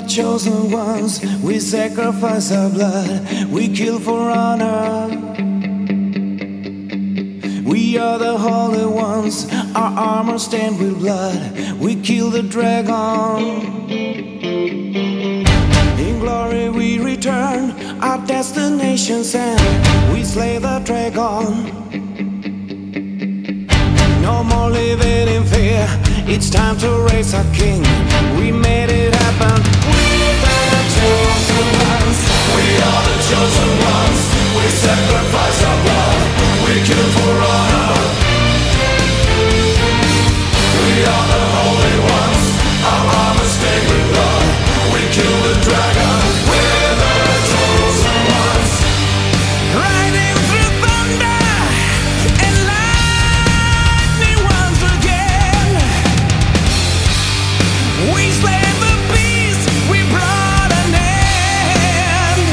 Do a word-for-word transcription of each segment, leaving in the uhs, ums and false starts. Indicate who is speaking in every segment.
Speaker 1: chosen ones, we sacrifice our blood, we kill for honor. We are the holy ones, our armor stained with blood, we kill the dragon. In glory we return, our destination's end, we slay the dragon. No more living in fear, it's time to raise our king. We made it happen. We're the chosen ones. We are the chosen ones. We sacrifice our blood. We kill for honor. We are the holy ones. Our armor stained with blood. We kill the dragon. We're the chosen ones. Riding through thunder and lightning once again. We slay the beast, we brought an end.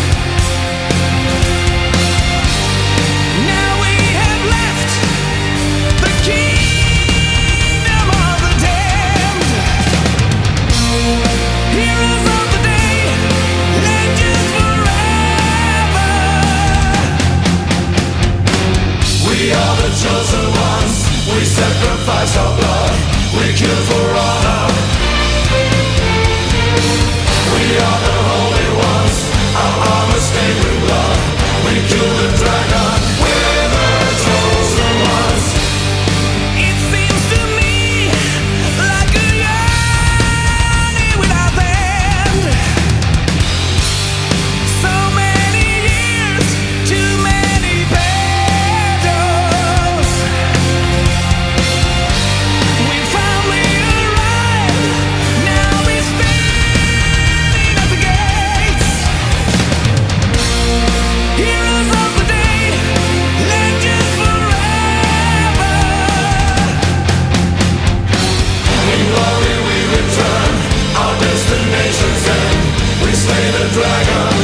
Speaker 1: Now we have left the kingdom of the damned. Heroes of the day, legends forever. We are the chosen ones, we sacrifice our blood, we kill for honor. We are the holy ones, our armor stained with blood. We kill the dragon, we're the chosen ones. It seems to me like a journey without end. So many years, too many battles. We finally arrived, now we're standing at the gates. Heroes of the day, legends forever. In glory we return, our destination's end. We slay the dragon.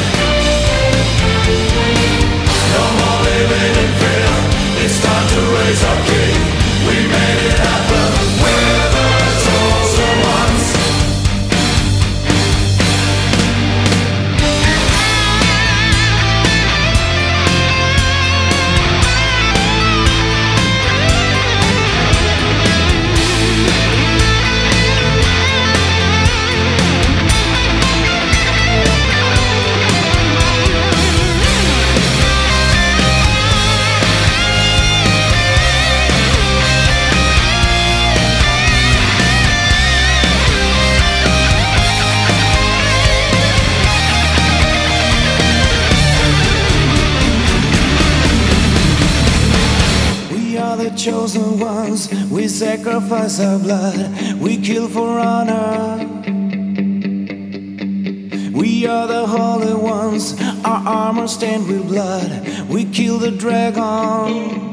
Speaker 1: No more living in fear, it's time to raise our king. We made it happen, we're the chosen ones. We are the chosen ones, we sacrifice our blood, we kill for honor. We are the holy ones, our armor stained with blood, we kill the dragon.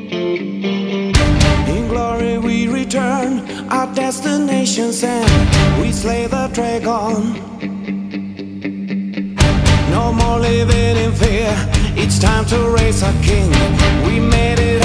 Speaker 1: In glory we return, our destination's end, we slay the dragon. No more living in fear, it's time to raise our king. We made it